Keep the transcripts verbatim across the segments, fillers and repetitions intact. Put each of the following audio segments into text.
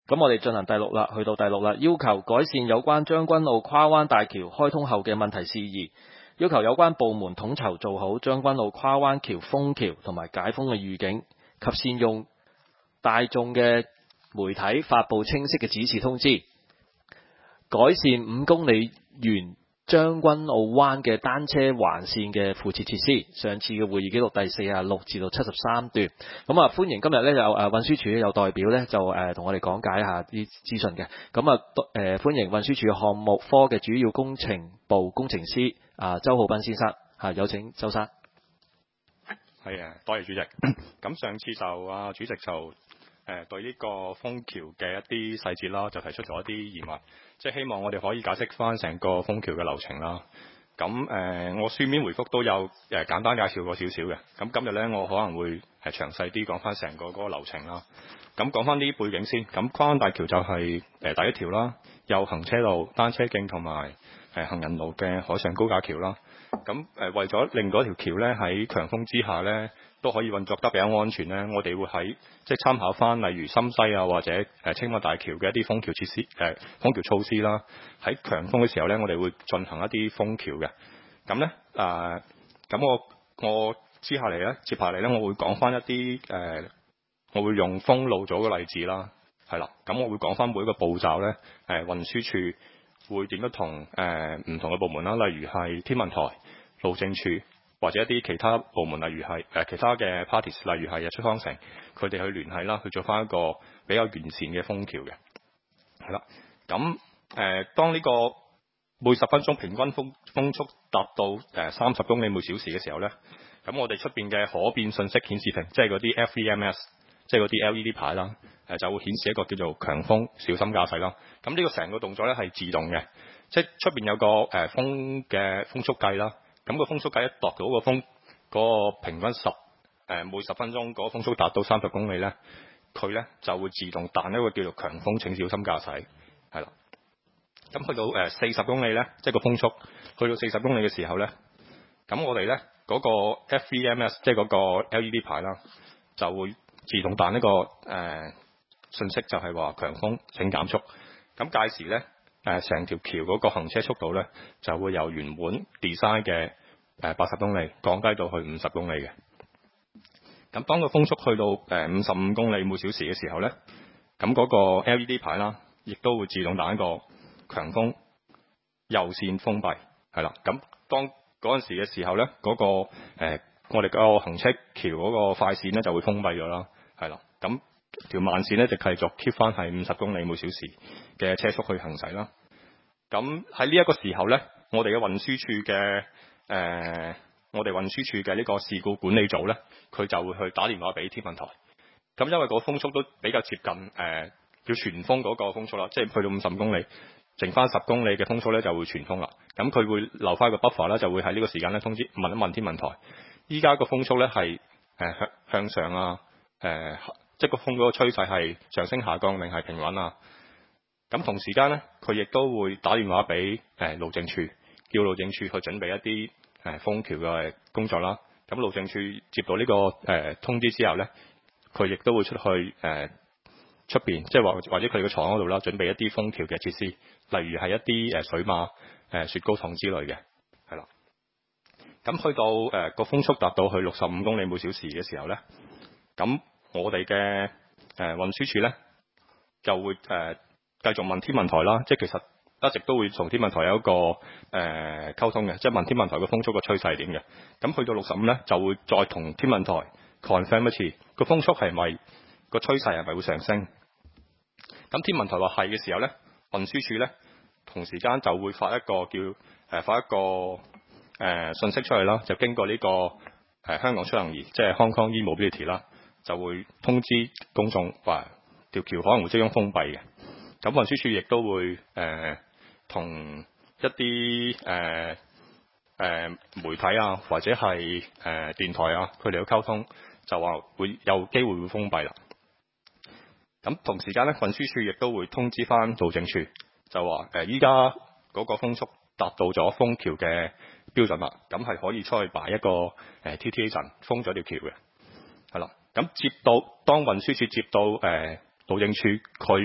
咁我哋進行第六啦，去到第六啦，要求改善有關將軍澳跨灣大橋開通後嘅問題事宜，要求有關部門統籌做好將軍澳跨灣橋封橋同埋解封嘅預警，及善用大眾嘅媒體發布清晰嘅指示通知，改善五公里沿將軍澳灣嘅單車環線嘅附設設施。上次嘅會議記錄第四十六至到七十三段。咁啊，歡迎今日咧有誒運輸署有代表咧就誒同我哋講解一下啲資訊嘅。咁啊誒歡迎運輸署項目科嘅主要工程部工程師啊周浩斌先生嚇，有請周生。 係啊，多謝主席。咁上次就啊主席就誒、呃、對呢個封橋嘅一啲細節啦，就提出咗一啲疑問，即係希望我哋可以解釋翻成個封橋嘅流程啦。咁誒、呃，我書面回覆都有誒、呃、簡單介紹過少少嘅。咁今日咧，我可能會係詳細啲講翻成個嗰個流程啦。咁講翻啲背景先。咁跨灣大橋就係、是、誒、呃、第一條啦，有行車路、單車徑同埋誒行人路嘅海上高架橋啦。咁誒、呃、為咗令嗰條橋咧喺強風之下咧都可以運作得比較安全咧，我哋會喺即係參考翻例如深西啊或者誒青馬大橋嘅一啲封橋設施誒、呃、封橋措施啦。喺強風嘅時候咧，我哋會進行一啲封橋嘅。咁咧誒咁我我接下嚟咧接下嚟咧我會講翻一啲誒、呃、我會用封路咗嘅例子啦，係啦。咁我會講翻每一個步驟咧誒運輸署會點樣同誒唔同嘅部門啦，例如係天文台、路政署或者一啲其他部門，例如係誒、呃、其他嘅 parties， 例如係日出康城，佢哋去聯繫啦，去做翻一個比較完善嘅封橋嘅，係啦。咁誒、呃、當呢個每十分鐘平均風風速達到誒三十公里每小時嘅時候咧，咁我哋出邊嘅可變信息顯示屏，即係嗰啲 F E M S， 即係嗰啲 L E D 牌啦。誒就會顯示一個叫做強風小心駕駛啦。咁呢個成個動作咧係自動嘅，即係出邊有個誒、呃、風嘅風速計啦。咁、個風速計一度到個風嗰、個平均十誒、呃、每十分鐘嗰個風速達到三十公里咧，佢咧就會自動彈一個叫做強風請小心駕駛，係啦。咁去到誒四十公里咧，即係個風速去到四十公里嘅時候咧，咁我哋咧嗰個 F E M S 即係嗰個 L E D 牌啦，就會自動彈一個誒。呃信息就係話強風請減速，咁屆時咧誒成條橋嗰個行車速度咧就會由原本 design 嘅誒八十公里降低到去五十公里嘅。咁當個風速去到誒五十五公里每小時嘅時候咧，咁嗰個 L E D 牌啦，亦都會自動彈一個強風右線封閉，係啦。咁當嗰陣時嘅時候咧，嗰、嗰個、呃、我哋個行車橋嗰個快線咧就會封閉咗啦，係啦。咁條慢線咧就繼續 keep 翻係五十公里每小時嘅車速去行駛啦。咁喺呢一個時候咧，我哋嘅運輸處嘅誒，我哋運輸處嘅呢個事故管理組咧，佢就會去打電話俾天文台。咁因為個風速都比較接近誒、呃，叫全風嗰個風速啦，即係去到五十五公里，剩翻十公里嘅風速咧就會全風啦。咁佢會留翻個 buffer 啦，就會喺呢個時間咧通知問一問天文台，依家個風速咧係誒向向上啊，誒、呃。即係個風嗰個趨勢係上升下降定係平穩啊？咁同時間咧，佢亦都會打電話俾誒、呃、路政處，叫路政處去準備一啲誒、呃、封橋嘅工作啦。咁路政處接到呢、這個誒、呃、通知之後咧，佢亦都會出去誒出邊，即係話或者佢嘅廠嗰度啦，準備一啲封橋嘅設施，例如係一啲誒水馬、誒、呃、雪糕筒之類嘅，係啦。咁去到誒個、呃、風速達到去六十五公里每小時嘅時候咧，咁我哋嘅誒運輸署咧就會誒、呃、繼續問天文台啦，即係其實一直都會同天文台有一個誒、呃、溝通嘅，即係問天文台個風速個趨勢係點嘅。咁去到六十五咧，就會再同天文台 confirm 一次個風速係咪個趨勢係咪會上升。咁天文台話係嘅時候咧，運輸署咧同時間就會發一個叫誒、呃、發一個誒、呃、信息出去啦，就經過呢、這個誒、呃、香港出行易，即係 Hong Kong e-mobility 啦。就會通知公眾話條橋可能會即將封閉嘅。咁運輸署亦都會誒同、呃、一啲誒誒媒體啊，或者係誒、呃、電台啊，佢哋去溝通，就話會有機會會封閉啦。咁同時間咧，運輸署亦都會通知翻路政處，就話誒依家嗰個風速達到咗封橋嘅標準啦，咁係可以出去擺一個誒、呃、T T A 陣封咗條橋嘅，係啦。咁接到當運輸署接到誒路政處佢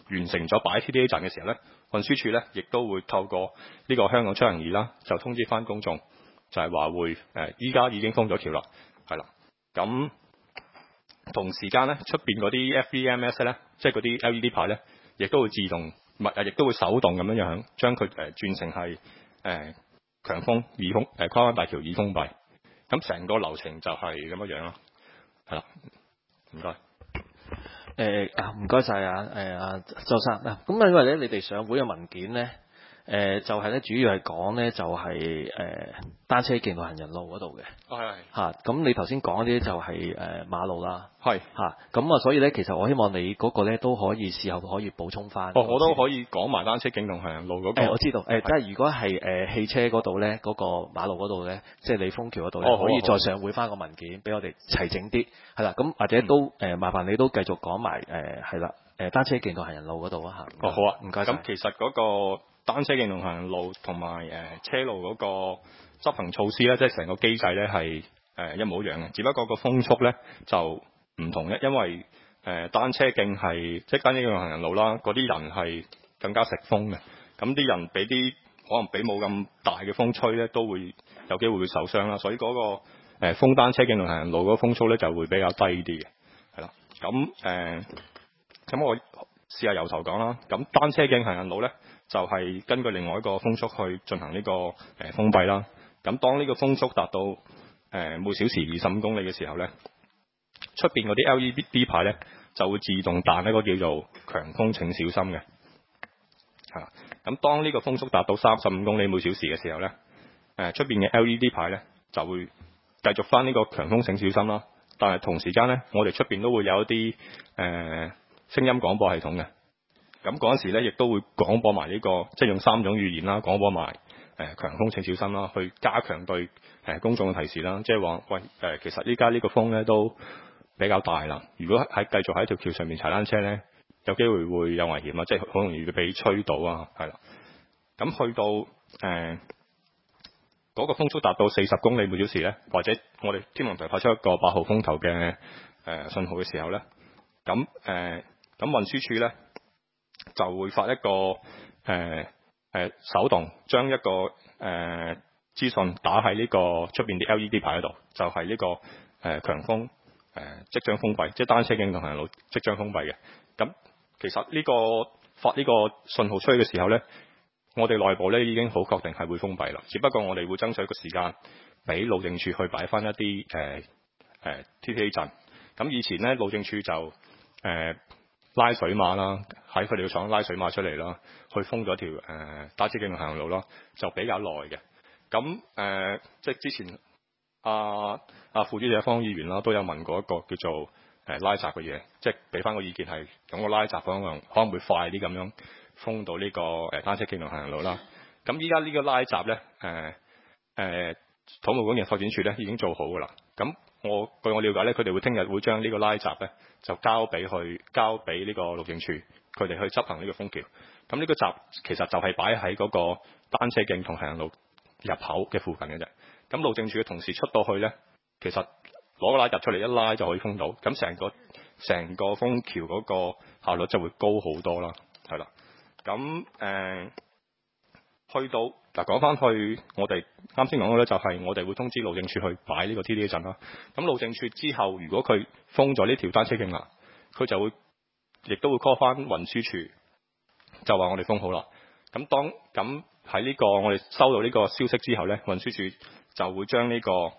完成咗擺 T T A 站嘅時候咧，運輸署咧亦都會透過呢個香港出行易啦，就通知翻公眾，就係話會誒依家已經封咗橋啦，係啦。咁同時間咧，出邊嗰啲 F V M S 咧，即係嗰啲 L E D 牌咧，亦都會自動唔係亦都會手動咁樣樣將佢誒轉成係誒、呃、強風易封誒跨灣大橋易封閉。咁成個流程就係咁樣樣咯，係啦，唔該。 誒啊，唔該晒啊，誒啊，周生嗱，咁因為咧，你哋上會嘅文件咧，誒、呃、就係、是、咧，主要係講咧，就係、是、誒、呃、單車徑同行人路嗰度嘅， 係係嚇。咁你頭先講嗰啲就係、是、誒、呃、馬路啦， 係嚇。咁啊，所以咧，其實我希望你嗰個咧都可以事後可以補充翻。 哦，我都可以講埋單車徑同行人路嗰、那個、 呃。我知道，誒、呃，即係如果係誒、呃、汽車嗰度咧，嗰、那個馬路嗰度咧，即係你封橋嗰度咧， 哦、 可以再上會翻個文件俾我哋齊整啲，係啦。咁或者都誒、呃、麻煩你都繼續講埋誒係啦，誒單車徑同行人路嗰度啊嚇。 哦，好啊， 唔該。 咁其實嗰個單車徑同行人路同埋誒車路嗰個執行措施咧，即係成個機制咧係誒一模一樣嘅，只不過個風速咧就唔同嘅，因為誒、呃、單車徑係即係單車徑同行人路啦，嗰啲人係更加食風嘅，咁啲人俾啲可能俾冇咁大嘅風吹咧，都會有機會會受傷啦，所以嗰、那個、呃、封單車徑同行人路嗰個風速咧就會比較低啲嘅，係啦，咁誒咁我試下由頭講啦。咁單車徑行人路咧，就係、是、根據另外一個風速去進行呢、這個誒、呃、封閉啦。咁當呢個風速達到誒、呃、每小時二十五公里嘅時候咧，出邊嗰啲 L E D 牌咧就會自動彈一個叫做強風請小心嘅。嚇、啊，咁當呢個風速達到三十五公里每小時嘅時候咧，誒出邊嘅 L E D 牌咧就會繼續翻呢個強風請小心啦。但係同時間咧，我哋出邊都會有一啲誒、呃聲音廣播系統嘅，咁嗰陣時咧，亦都會廣播埋呢、這個，即係用三種語言啦，廣播埋誒、呃、強風請小心啦，去加強對誒、呃、公眾嘅提示啦。即係話，喂誒、呃，其實依家呢個風咧都比較大啦。如果喺繼續喺條橋上面踩單車咧，有機會會有危險啊，即係好容易被吹倒啊，係啦。咁去到誒嗰、呃那個風速達到四十公里每小時咧，或者我哋天文台發出一個八號風球嘅誒、呃、信號嘅時候咧，咁誒。呃咁運輸署咧就會發一個誒誒、呃呃、手動將一個誒、呃、資訊打喺呢個出邊啲 L E D 牌嗰度，就係、是、呢、這個誒、呃、強風誒、呃、即將封閉，即係單車徑同行人路即將封閉嘅。咁其實呢、這個發呢個信號出去嘅時候咧，我哋內部咧已經好確定係會封閉啦。只不過我哋會爭取一個時間俾路政署去擺翻一啲誒誒 T T A 陣。咁以前咧路政署就誒。呃拉水馬啦，喺佢哋嘅廠拉水馬出嚟啦，去封咗條誒、呃、單車徑同行人路啦，就比較耐嘅。咁誒、呃，即係之前阿阿副主席方議員啦，都有問過一個叫做誒、呃、拉閘嘅嘢，即係俾翻個意見係咁個拉閘可能可能會快啲咁樣封到呢、這個誒、呃、單車徑同行人路啦。咁依家呢個拉閘咧，誒、呃、誒、呃、土木工業發展署咧已經做好㗎啦。咁我據我了解咧，佢哋會聽日會將呢個拉閘咧就交俾去交俾呢個路政署，佢哋去執行呢個封橋。咁呢個閘其實就係擺喺嗰個單車徑同行人路入口嘅附近嘅啫。咁路政署嘅同事出到去咧，其實攞個拉閘出嚟一拉就可以封到。咁成個成個封橋嗰個效率就會高好多啦，係啦。咁誒、呃、去到。嗱，講翻去，我哋啱先講嘅咧，就係我哋會通知路政署去擺呢個 T T A 陣啦。咁路政署之後，如果佢封咗呢條單車徑啦，佢就會亦都會 call 翻運輸署，就話我哋封好啦。咁當咁喺呢個我哋收到呢個消息之後咧，運輸署就會將呢、這個誒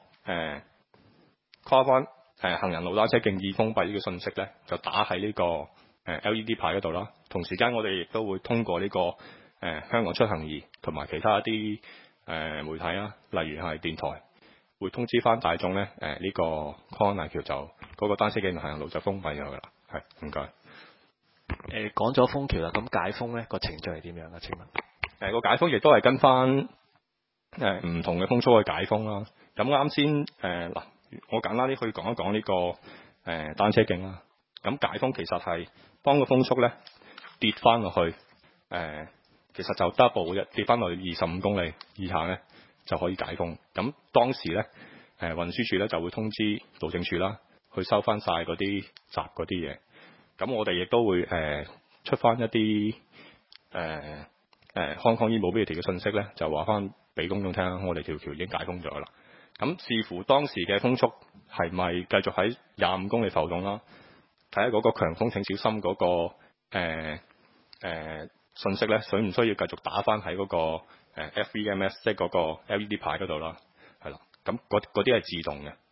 call 翻誒行人路單車徑易封閉呢個信息咧，就打喺呢個誒 L E D 牌嗰度啦。同時間我哋亦都會通過呢、這個。誒、呃、香港出行易同埋其他一啲誒、呃、媒體啊，例如係電台，會通知翻大眾咧，誒、呃、呢、這個康大橋就嗰、那個單車徑行人路就封閉咗㗎啦。係，唔該。 誒講咗封橋啦，咁解封咧個程序係點樣啊？請問？誒、 呃、個解封亦都係跟翻誒唔同嘅風速去解封啦。咁啱先誒嗱，我簡單啲去講一講呢、這個誒、呃、單車徑啦。咁解封其實係當個風速咧跌翻落去誒。呃其實就 double 嘅，跌翻落去二十五公里以下咧就可以解封。咁當時咧，誒運輸署咧就會通知路政署啦，去收翻晒嗰啲閘嗰啲嘢。咁我哋亦都會誒出翻一啲誒誒 Hong Kong e-mobility嘅信息咧，就話翻俾公眾聽，我哋條橋已經解封咗啦。咁視乎當時嘅風速係咪繼續喺廿五公里浮動啦，睇下嗰個強風請小心嗰、嗰個誒、呃呃、信息咧，需唔需要繼續打翻喺嗰個 F V M S， 即係嗰個 L E D 牌嗰度啦，係啦。咁嗰嗰啲係自動嘅。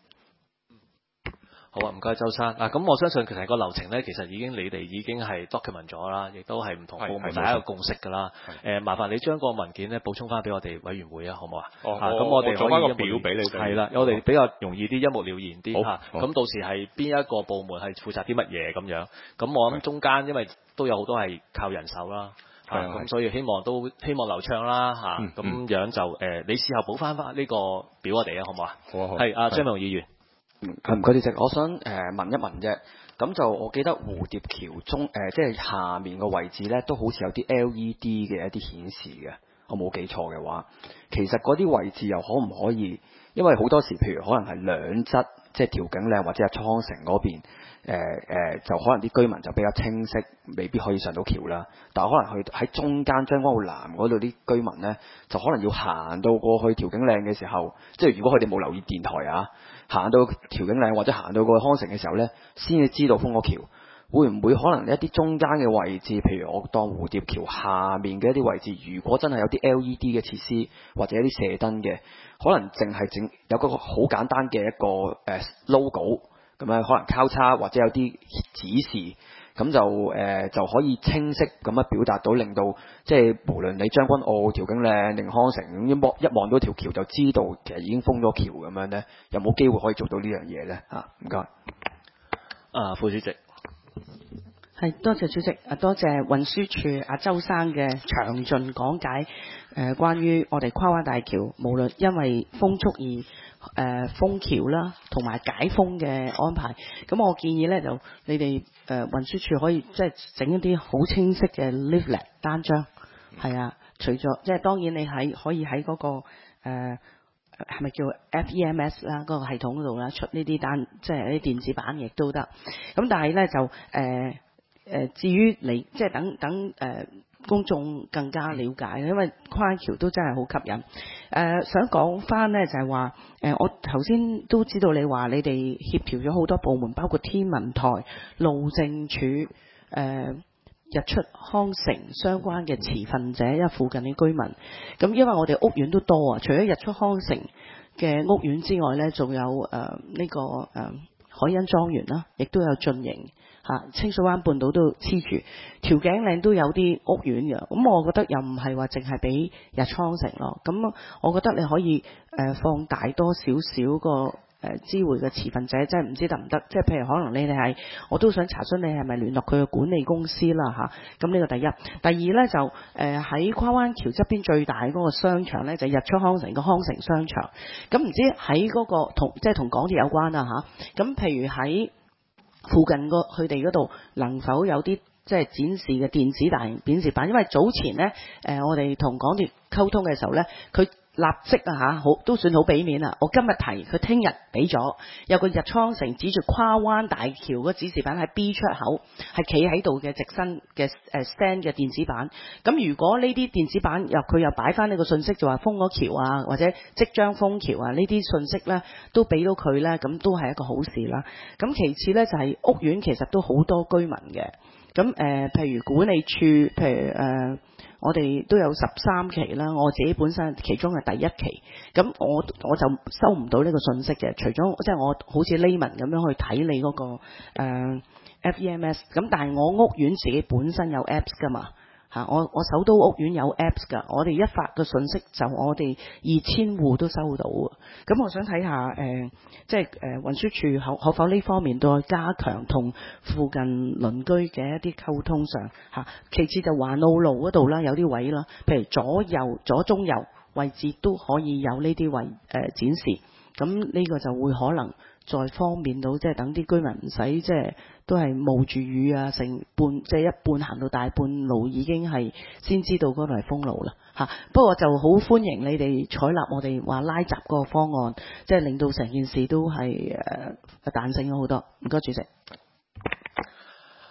好啊，唔該周生。嗱，咁我相信其實個流程咧，其實已經你哋已經係 document 咗啦，亦都係唔同部門大家有共識㗎啦。誒，麻煩你將個文件咧補充翻俾我哋委員會啊，好唔好啊？ 哦， 咁我哋做翻個表俾你哋。 係啦，我哋比較容易啲，一目了然啲嚇。 好。 咁到時係邊一個部門係負責啲乜嘢咁樣？咁我諗中間因為都有好多係靠人手啦。係咁所以希望都希望流暢啦嚇。咁、嗯、樣就誒、呃，你事後補翻翻呢個表我哋啊，好唔好啊？ 好啊好。 係阿張明議員。 係唔該，主席，我想誒、呃、問一問啫。咁就我記得蝴蝶橋中誒、呃，即係下面個位置咧，都好似有啲 L E D 嘅一啲顯示嘅。我冇記錯嘅話，其實嗰啲位置又可唔可以？因為好多時，譬如可能係兩側，即係調景嶺或者係倉城嗰邊，誒、呃呃、就可能啲居民就比較清晰，未必可以上到橋啦。但係可能去喺中間將軍澳南嗰度啲居民咧，就可能要行到過去調景嶺嘅時候，即係如果佢哋冇留意電台啊。行到調景嶺或者行到過去康城嘅時候呢，先至知道封咗橋。會唔會可能一啲中間嘅位置，譬如我當蝴蝶橋下面嘅一啲位置，如果真係有啲 L E D 嘅設施或者一啲射燈嘅，可能淨係整有個好簡單嘅一個誒 logo 咁樣，可能交叉或者有啲指示。咁就誒、呃、就可以清晰咁樣表達到，令到即係無論你將軍澳、調景嶺定康城，一望一望到條橋就知道其實已經封咗橋咁樣咧，有冇機會可以做到呢樣嘢咧？嚇，唔該。 啊，副主席。 係，多謝主席，啊多謝運輸署阿周生嘅詳盡講解。誒、呃，關於我哋跨灣大橋，無論因為風速而誒、呃、封橋啦，同埋解封嘅安排，咁我建議咧就你哋誒、呃、運輸署可以即係整一啲好清晰嘅 leaflet 單張，係啊，除咗即係當然你喺可以喺嗰、那個誒係咪叫 F E M S 啦嗰個系統嗰度啦出呢啲單，即係啲電子版亦都得。咁但係咧就誒。呃誒，至於你即係等等誒、呃，公眾更加了解，因為跨橋都真係好吸引。誒、呃，想講翻呢，就係話，誒，我頭先都知道你話你哋協調咗好多部門，包括天文台、路政署、誒、呃、日出康城相關嘅持份者，因為附近嘅居民。咁因為我哋屋苑都多啊，除咗日出康城嘅屋苑之外呢，仲有誒呢、呃這個誒、呃、海欣莊園啦，亦都有進營。嚇，清水灣半島都黐住，調景嶺都有啲屋苑嘅，咁我覺得又唔係話淨係俾日倉城咯，咁我覺得你可以誒、呃、放大多少少個誒知會嘅持份者，即係唔知得唔得？即係譬如可能你哋係，我都想查詢你係咪聯絡佢嘅管理公司啦嚇。咁呢個第一，第二呢，就誒喺、呃、跨灣橋側邊最大嗰個商場呢，就係、日出康城個康城商場。咁唔知喺嗰、嗰個同即係同港鐵有關啦嚇。咁譬如喺附近個佢哋嗰度能否有啲即係展示嘅電子大型顯示板？因為早前呢，誒、呃、我哋同港鐵溝通嘅時候呢，佢立即啊嚇，好都算好俾面啊！我今日提，佢聽日俾咗，有個日倉城指住跨灣大橋嗰指示板喺 B 出口，係企喺度嘅直身嘅誒 stand 嘅電子板。咁如果呢啲電子板又佢又擺翻呢個信息，就話封咗橋啊，或者即將封橋啊，呢啲信息呢都俾到佢呢，咁都係一個好事啦。咁其次呢，就係、是、屋苑其實都好多居民嘅，咁誒、呃、譬如管理處，譬如誒。呃我哋都有十三期啦，我自己本身其中係第一期，咁我我就收唔到呢個信息嘅，除咗即係我好似 layman 咁樣去睇你嗰、那個、呃、F E M S， 咁但係我屋苑自己本身有 apps 噶嘛。嚇！我我首都屋苑有 apps 㗎，我哋一發個信息就我哋二千戶都收到啊！咁我想睇下誒、呃，即係誒、呃、運輸署可可否呢方面再加強同附近鄰居嘅一啲溝通上嚇。其次就環澳路嗰度啦，有啲位啦，譬如左右左中右位置都可以有呢啲位誒、呃、展示，咁呢個就會可能再方便到，即係等啲居民唔使即係都係冒住雨啊，成半即係一半行到大半路已經係先知道嗰度係封路啦嚇。不過就好歡迎你哋採納我哋話拉閘嗰個方案，即係令到成件事都係誒彈性咗好多。唔該，主席。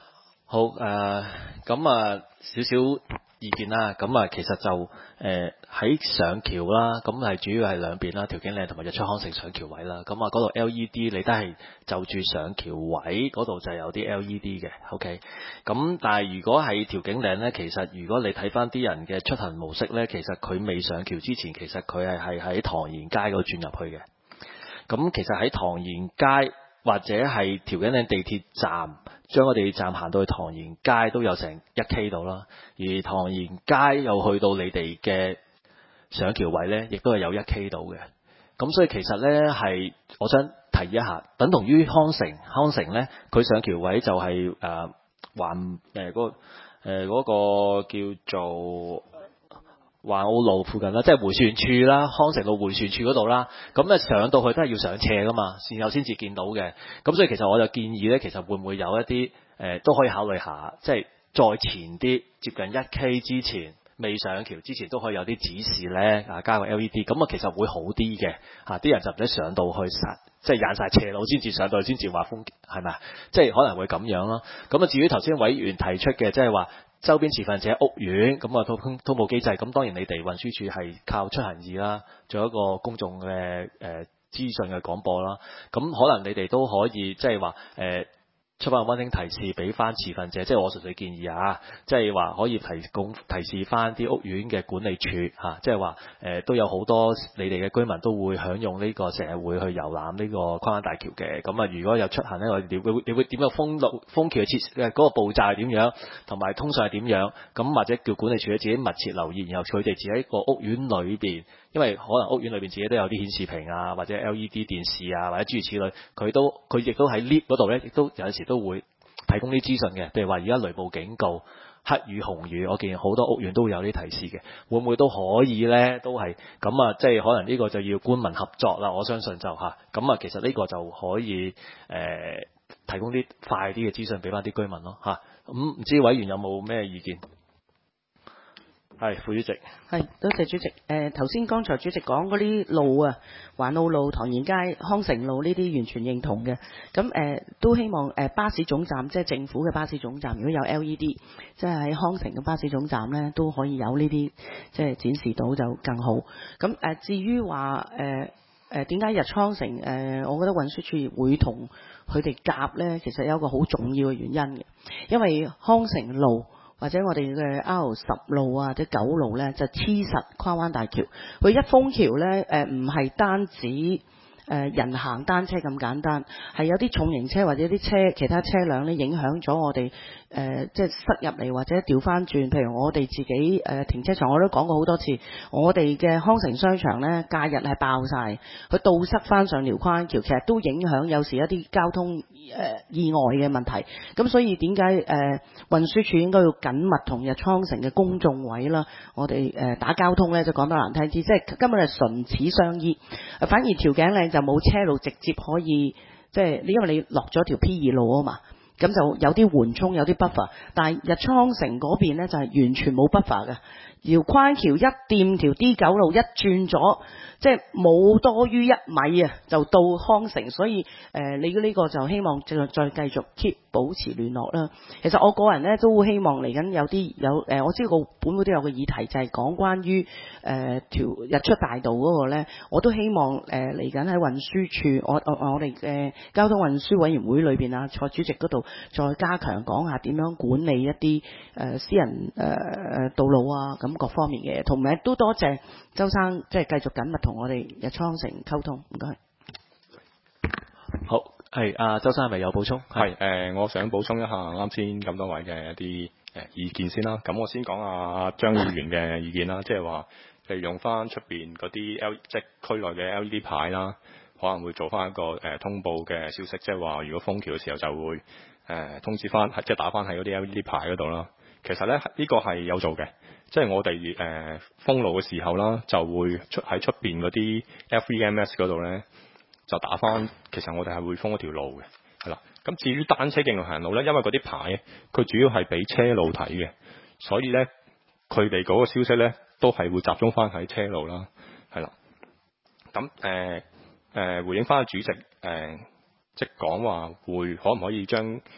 好誒，咁啊少少意見啦。咁啊，其實就誒喺、呃、上橋啦，咁係主要係兩邊啦，調景嶺同埋日出康城上橋位啦。咁啊，嗰度 L E D 你都係就住上橋位嗰度就有啲 L E D 嘅。OK，咁但係如果係調景嶺呢，其實如果你睇翻啲人嘅出行模式呢，其實佢未上橋之前，其實佢係係喺唐賢街嗰度轉入去嘅。咁其實喺唐賢街或者係調景嶺地鐵站，將我哋站行到去唐賢街都有成一 K 度啦，而唐賢街又去到你哋嘅上橋位呢，亦都係有一 K 度嘅。咁所以其實呢，係我想提一下，等同於康城，康城呢，佢上橋位就係誒環誒嗰個誒、呃嗰個叫做環澳路附近啦，即係迴旋處啦，康城路迴旋處嗰度啦。咁咧上到去都係要上斜噶嘛，然後先至見到嘅。咁所以其實我就建議咧，其實會唔會有一啲誒、呃、都可以考慮下，即係再前啲，接近一 K 之前，未上橋之前都可以有啲指示咧，啊加個 L E D，咁啊其實會好啲嘅嚇，啲人就唔使上到去實，即係踩晒斜路先至上到去先至話風係咪啊？即係可能會咁樣咯。咁啊至於頭先委員提出嘅，即係話周邊持份者屋苑咁啊，通通報機制，咁當然你哋運輸署係靠出行易啦，做一個公眾嘅誒、呃、資訊嘅廣播啦。咁可能你哋都可以即係話誒出翻溫馨提示俾翻持份者，即係我純粹建議啊，即係話可以提供提示翻啲屋苑嘅管理處嚇、啊，即係話誒都有好多你哋嘅居民都會享用呢個成日會去遊覽呢個跨灣大橋嘅。咁啊，如果有出行咧，我哋你會你會點樣封路封橋嘅設誒嗰個步驟係點樣，同埋通常係點樣？咁或者叫管理處咧自己密切留意，然後佢哋自己喺個屋苑裏邊。因為可能屋苑裏邊自己都有啲顯示屏啊，或者 L E D 電視啊，或者諸如此類，佢都佢亦都喺 lift 嗰度咧，亦都有陣時都會提供啲資訊嘅。譬如話而家雷暴警告、黑雨、紅雨，我見好多屋苑都會有啲提示嘅，會唔會都可以咧？都係咁啊，即係可能呢個就要官民合作啦。我相信就嚇咁啊，其實呢個就可以誒、呃、提供啲快啲嘅資訊俾翻啲居民咯嚇。咁、啊、唔知委員有冇咩意見？係副主席， 係多謝主席。誒頭先剛才主席講嗰啲路啊，環澳路、唐賢街、康城路呢啲完全認同嘅。咁誒、呃、都希望誒、呃、巴士總站，即係政府嘅巴士總站，如果有 L E D，即係喺康城嘅巴士總站咧，都可以有呢啲即係展示到就更好。咁誒、呃、至於話誒誒點解日出康城誒、呃，我覺得運輸署會同佢哋夾咧，其實有一個好重要嘅原因嘅，因為康城路或者我哋嘅 R 十路啊，或者九路咧，就黐實跨灣大橋。佢一封橋咧，誒唔係單止誒、呃、人行單車咁簡單，係有啲重型車或者啲車其他車輛咧，影響咗我哋誒、呃、即係塞入嚟或者調翻轉。譬如我哋自己誒、呃、停車場，我都講過好多次，我哋嘅康城商場咧，假日係爆晒，佢倒塞翻上條跨灣橋，其實都影響有時一啲交通誒、呃、意外嘅問題。咁所以點解誒運輸署應該要緊密同日康城嘅公眾位啦，我哋誒、呃、打交通咧就講得難聽啲，即係根本係唇齒相依。反而調景嶺就冇車路直接可以，即係因為你落咗條 P 二路啊嘛，咁就有啲緩衝，有啲 buffer。但係日康城嗰邊咧就係、是、完全冇 buffer 嘅，姚框橋一掂條 D 九路一轉咗，即係冇多於一米啊，就到康城。所以誒、呃，你呢個就希望再再繼續 keep 保持聯絡啦。其實我個人咧都希望嚟緊有啲有誒、呃，我知道個本會都有個議題就係、是、講關於誒條日出大道嗰個咧，我都希望誒嚟緊喺運輸署，我我我哋嘅交通運輸委員會裏邊啊，坐主席嗰度再加強講下點樣管理一啲誒、呃、私人誒誒、呃、道路啊，咁各方面嘅，同埋都多謝周生即係繼續緊密同我哋日康城溝通，唔該。 好，係啊，周生係咪有補充？ 係誒、呃，我想補充一下啱先咁多位嘅一啲誒、呃、意見先啦。咁我先講下張議員嘅意見啦，即係話利用翻出邊嗰啲 L 即係區內嘅 L E D 牌啦，可能會做翻一個誒、呃、通報嘅消息，即係話如果封橋嘅時候就會誒、呃、通知翻，即係打翻喺嗰啲 L E D 牌嗰度啦。其實咧呢、呢個係有做嘅，即係我哋誒、呃、封路嘅時候啦，就會出喺出邊嗰啲 F E M S 嗰度咧。就打翻，其實我哋係會封一條路嘅，係啦。咁至於單車徑同行路咧，因為嗰啲牌佢主要係俾車路睇嘅，所以咧佢哋嗰個消息咧都係會集中翻喺車路啦，係啦。咁誒誒回應翻主席誒、呃，即係講話會可唔可以將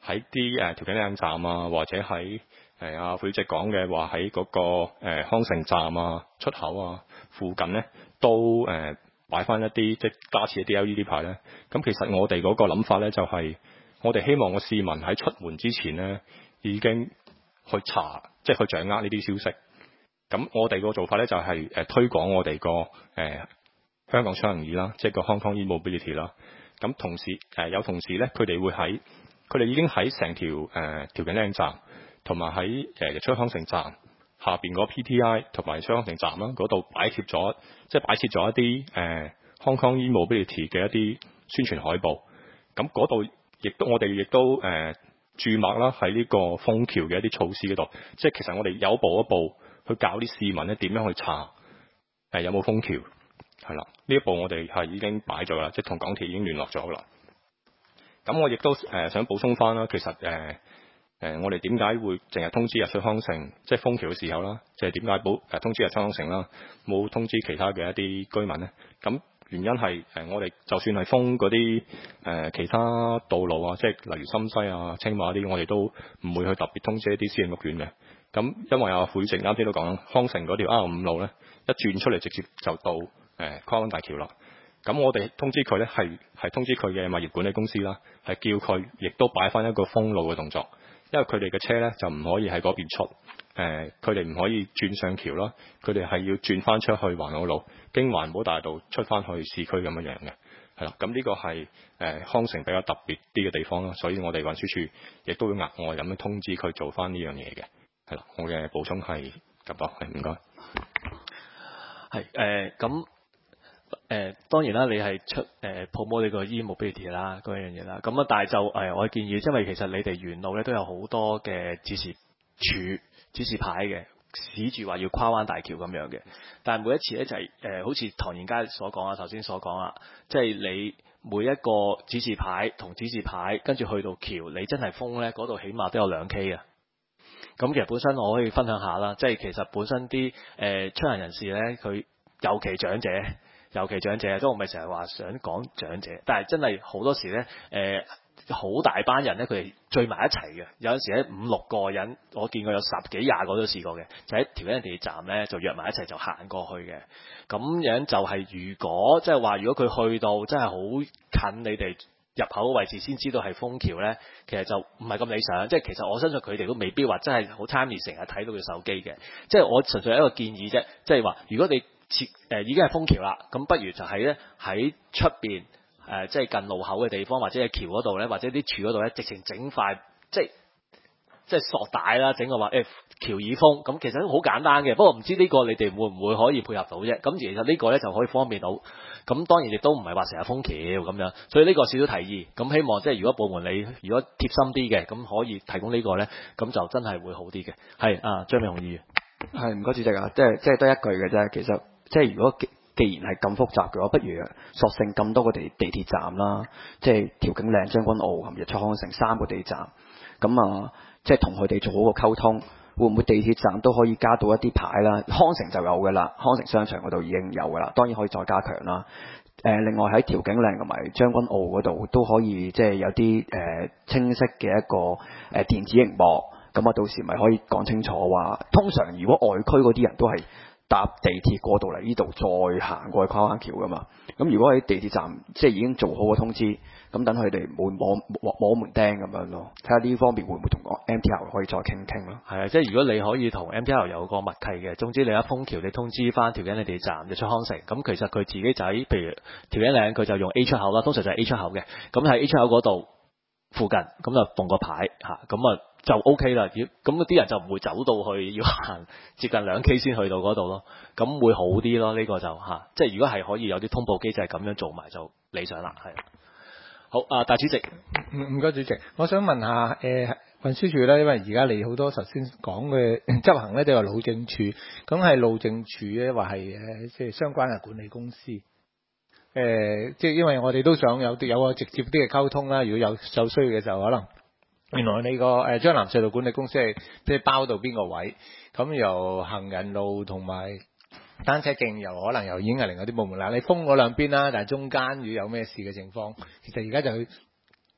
喺啲誒調景嶺站啊，或者喺誒阿副主席講嘅話喺嗰個、呃、康城站啊出口啊附近咧，都誒擺翻一啲即係加設一啲 L E D 牌咧。咁其實我哋嗰個諗法咧，就係、是、我哋希望個市民喺出門之前咧，已經去查，即係去掌握呢啲消息。咁我哋個做法咧，就係、是、誒推廣我哋個誒香港出行易啦，即係個 Hong Kong e-mobility 啦。咁同時誒、呃、有同事咧，佢哋會喺佢哋已經喺成條誒調景嶺站，同埋喺誒日出康城站下邊嗰 P T I 同埋日出康城站啦，嗰度擺貼咗，即係擺設咗一啲誒、呃、Hong Kong e-mobility 嘅一啲宣傳海報。咁嗰度亦都我哋亦都誒、呃、注墨啦，喺呢個封橋嘅一啲措施嗰度。即係其實我哋有步一步去教啲市民咧點樣去查誒、呃、有冇封橋。係啦，呢一步我哋係已經擺咗啦，即係同港鐵已經聯絡咗啦。咁我亦都誒、呃、想補充翻啦，其實誒誒、呃、我哋點解會淨係通知日出康城，即係封橋嘅時候啦，即係點解補誒通知日出康城啦，冇通知其他嘅一啲居民咧？咁原因係誒、呃、我哋就算係封嗰啲誒其他道路啊，即係例如深西啊、青馬啲，我哋都唔會去特別通知一啲私人屋苑嘅。咁因為阿副主席啱先都講啦，康城嗰條 R 五路咧一轉出嚟直接就到誒跨灣大橋啦。咁我哋通知佢咧，係係通知佢嘅物業管理公司啦，係叫佢亦都擺翻一個封路嘅動作，因為佢哋嘅車咧就唔可以喺嗰邊出，誒佢哋唔可以轉上橋啦，佢哋係要轉翻出去環澳路，經環保大道出翻去市區咁樣樣嘅，係啦。咁呢個係誒、呃、康城比較特別啲嘅地方啦，所以我哋運輸署亦都會額外咁樣通知佢做翻呢樣嘢嘅，係啦。我嘅補充係咁多，係唔該。 係誒咁。誒、呃、當然啦，你係出誒 promote 呢個 e-mobility 啦嗰樣嘢啦，咁啊但係就誒、呃、我建議，因為其實你哋沿路咧都有好多嘅指示柱、指示牌嘅，指住話要跨灣大橋咁樣嘅，但係每一次咧就係、是、誒、呃、好似唐賢街所講啊，頭先所講啊，即係你每一個指示牌同指示牌跟住去到橋，你真係封咧嗰度起碼都有兩 K 啊。咁其實本身我可以分享下啦，即係其實本身啲誒、呃、出行人士咧，佢尤其長者。尤其長者，都我咪成日話想講長者，但係真係好多時咧，誒、呃、好大班人咧，佢哋聚埋一齊嘅。有陣時咧五六個人，我見過有十幾廿個都試過嘅，就喺調景嶺地鐵站咧就約埋一齊就行過去嘅。咁樣就係如果即係話，如果佢去到真係好近你哋入口嘅位置先知道係封橋咧，其實就唔係咁理想。即係其實我相信佢哋都未必話真係好 timely 成日睇到佢手機嘅。即係我純粹係一個建議啫，即係話如果你設誒、呃、已經係封橋啦，咁不如就喺咧喺出邊誒，即係近路口嘅地方，或者係橋嗰度咧，或者啲柱嗰度咧，直情整塊即係即係索帶啦，整個話誒橋已封，咁其實都好簡單嘅。不過唔知呢個你哋會唔會可以配合到啫？咁其實呢個咧就可以方便到。咁當然亦都唔係話成日封橋咁樣，所以呢個少少提議。咁希望即係如果部門你如果貼心啲嘅，咁可以提供呢個咧，咁就真係會好啲嘅。係啊，張美雄議員。 係唔該主席啊，即係即係得一句嘅啫。其實即係如果既既然係咁複雜嘅話，不如索性咁多個地地鐵站啦，即係調景嶺、將軍澳同日出康城三個地站，咁啊，即係同佢哋做好個溝通，會唔會地鐵站都可以加到一啲牌啦？康城就有㗎啦，康城商場嗰度已經有㗎啦，當然可以再加強啦。誒、呃，另外喺調景嶺同埋將軍澳嗰度都可以即係有啲誒、呃、清晰嘅一個誒、呃、電子熒幕。咁啊，到時咪可以講清楚話，通常如果外區嗰啲人都係搭地鐵過到嚟呢度，再行過去跨灣橋噶嘛。咁如果喺地鐵站即係已經做好個通知，咁等佢哋冇摸摸摸門釘咁樣咯。睇下呢方面會唔會同個 M T R 可以再傾傾咯。 係啊，即係如果你可以同 M T R 有個默契嘅，總之你一封橋，你通知翻調景嶺地鐵站日出康城，咁其實佢自己就喺譬如調景嶺佢就用 A 出口啦，通常就係 A 出口嘅，咁喺 A 出口嗰度附近，咁就動個牌嚇，咁啊。就 OK 啦，咁嗰啲人就唔會走到去要行接近兩 K 先去到嗰度咯，咁會好啲咯。呢、這個就嚇、啊，即係如果係可以有啲通報機制咁樣做埋就理想啦。係好啊，大主席， 唔唔該主席，我想問下誒、呃、運輸署咧，因為而家你好多頭先講嘅執行咧都有路政署，咁係路政署咧話係誒即係相關嘅管理公司誒、呃，即係因為我哋都想有啲有個直接啲嘅溝通啦。如果有有需要嘅時候，可能。原來你個誒將藍隧道管理公司係即係包到邊個位，咁由行人路同埋單車徑又可能又已經係另外啲部門啦。你封嗰兩邊啦，但係中間如果有咩事嘅情況，其實而家就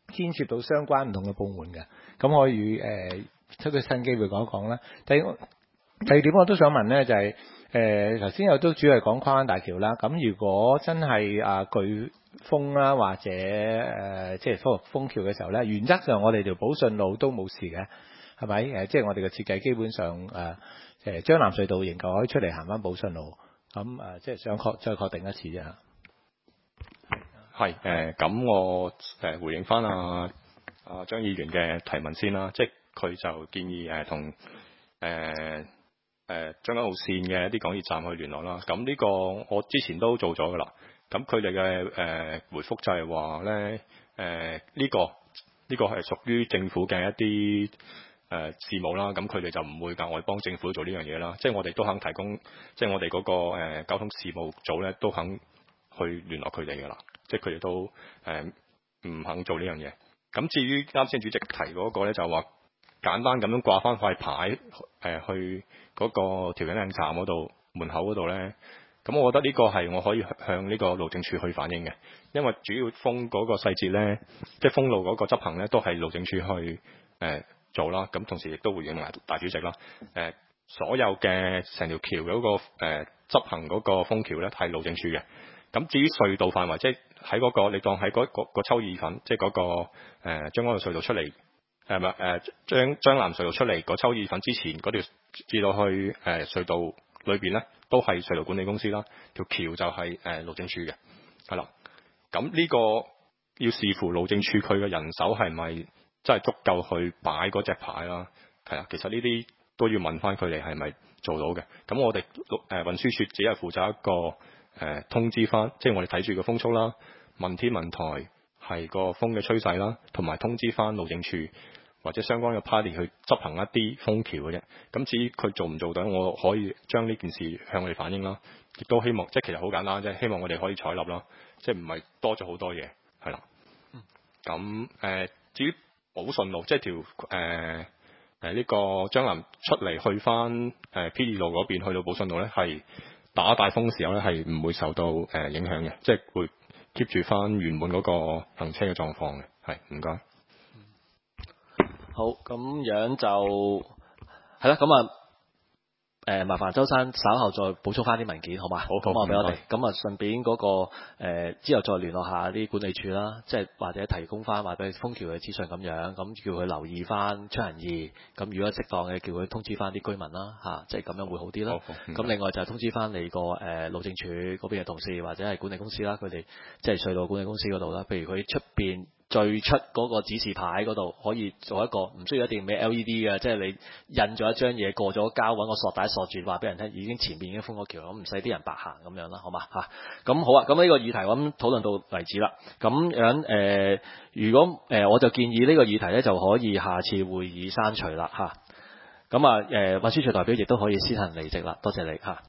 牽涉到相關唔同嘅部門嘅，咁可以誒出個新機會講一講啦。第二第二點我都想問咧，就係誒頭先有都主要係講跨灣大橋啦。咁如果真係啊颶風啦，或者誒、呃、即係風風橋嘅時候咧，原則上我哋條寶順路都冇事嘅，係咪？誒即係我哋嘅設計基本上誒誒將藍隧道仍舊可以出嚟行翻寶順路。咁誒、呃、即係想確再確定一次啫嚇。 係誒，咁、呃、我誒、呃、回應翻阿阿張議員嘅提問先啦，即係佢就建議誒同誒誒將軍澳線嘅一啲港鐵站去聯絡啦。咁呢個我之前都做咗噶啦。咁佢哋嘅誒回覆就係話咧誒呢個呢、呢個係屬於政府嘅一啲誒、呃、事務啦。咁佢哋就唔會額外幫政府做呢樣嘢啦。即係我哋都肯提供，即係我哋嗰、嗰個、呃、交通事務組咧都肯去聯絡佢哋噶啦。即係佢哋都誒唔、呃、肯做呢樣嘢。咁至於啱先主席提嗰個咧，就話簡單咁樣掛翻塊牌誒、呃、去嗰個調景嶺站嗰度門口嗰度咧。咁我覺得呢個係我可以向呢個路政署去反映嘅，因為主要封嗰個細節咧，即係封路嗰個執行咧，都係路政署去誒、呃、做啦。咁同時亦都回應埋大主席啦。誒、呃，所有嘅成條橋嗰、嗰個誒、呃、執行嗰個封橋咧，係路政署嘅。咁至於隧道範圍，即係喺嗰個你當喺嗰、嗰個抽意粉，即係嗰、嗰個誒將軍澳隧道出嚟，係咪誒將將藍隧道出嚟嗰抽意粉之前嗰條至到去誒、呃、隧道裏邊咧，都係隧道管理公司啦。條橋就係、是、誒、呃、路政署嘅，係啦。咁呢個要視乎路政署佢嘅人手係咪真係足夠去擺嗰隻牌啦。係啊，其實呢啲都要問翻佢哋係咪做到嘅。咁我哋誒、呃、運輸署只係負責一個誒、呃、通知翻，即係我哋睇住個風速啦，問天文台係個風嘅趨勢啦，同埋通知翻路政署或者相關嘅 party 去執行一啲封橋嘅啫。咁至於佢做唔做到，我可以將呢件事向我哋反映啦。亦都希望，即係其實好簡單啫，希望我哋可以採納啦，即係唔係多咗好多嘢，係啦。咁誒、呃，至於寶順路，即係條誒誒呢個將藍出嚟去翻誒 P 二路嗰邊去到寶順路咧，係打大風嘅時候咧，係唔會受到誒、呃、影響嘅，即係會 keep 住翻原本嗰個行車嘅狀況嘅。係，唔該。 好，咁樣就係啦，咁啊。誒，麻煩周生稍後再補充翻啲文件，好嘛？好，咁啊俾我哋，咁啊順便嗰、那個誒、呃、之後再聯絡下啲管理處啦，即係或者提供翻話俾封橋嘅資訊咁樣，咁叫佢留意翻出行易，咁如果適當嘅叫佢通知翻啲居民啦，嚇、啊，即係咁樣會好啲啦。咁另外就係通知翻你個誒、呃、路政署嗰邊嘅同事或者係管理公司啦，佢哋即係隧道管理公司嗰度啦，譬如佢出邊。最出嗰個指示牌嗰度可以做一個唔需要一定咩 L E D 嘅，即係你印咗一張嘢過咗膠，揾個索帶索住，話俾人聽已經前面已經封咗橋，咁唔使啲人白行咁樣啦，好嘛嚇？咁好啊，咁呢個議題咁討論到為止啦。咁樣誒、呃，如果誒、呃、我就建議呢個議題咧就可以下次會議刪除啦嚇。咁啊誒運輸署代表亦都可以先行離席啦，多謝你嚇。